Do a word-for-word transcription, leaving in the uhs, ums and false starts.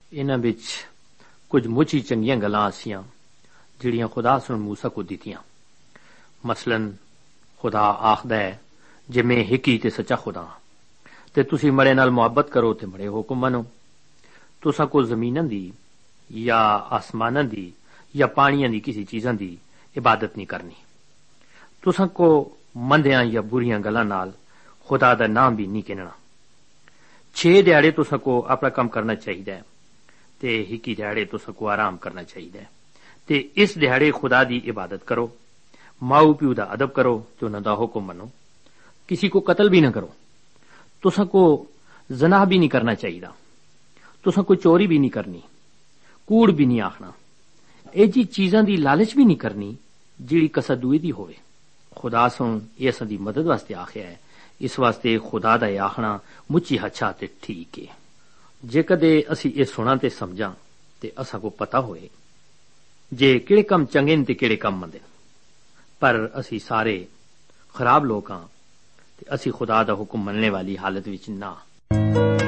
انہاں وچ کچھ مچی چنگیاں گلاں آسیاں جڑیاں خدا سن موسیٰ کو دتیاں۔ مثلاً خدا آخدا ہے جے میں ہکی تے سچا خدا ہاں تے تسی مڑے نال محبت کرو تے مڑے حکم منو۔ تساں کو زمیناں دی یا آسماناں دی یا پانیاں دی کسی چیزاں دی عبادت نہیں کرنی۔ تساں کو مندیاں یا بریاں گلاں نال خدا دا نام بھی نہیں کہنا۔ چھ دیہڑے تساں کو اپنا کام کرنا چاہیے تے ہکی دیہڑے تساں کو آرام کرنا چاہیے تے اس دیہڑے خدا دی عبادت کرو، ماؤ پیو دا ادب کرو تے انہاں دا حکم منو۔ کسی کو قتل بھی نہ کرو۔ تساں کو زنا بھی نہیں کرنا چاہیے، تساں کو چوری بھی نہیں کرنی، کوڑ بھی نہیں آکھنا، اے جی چیزاں دی لالچ بھی نہیں کرنی جیڑی کسا دوئی دی ہوئے۔ خدا سن یہ اساں دی مدد واسطے آخیا ہے، اس واسطے خدا دا یہ آخنا مچی ہچھا تے ٹھیک ہے۔ جے کدے اسی یہ سنا تے سمجھاں تے اساں کو پتہ ہوئے جے کیڑے کم چنگے تے کیڑے کم مندے، پر اسی سارے خراب لوگ ہاں تے اسی خدا دا حکم مننے والی حالت وچ نہ۔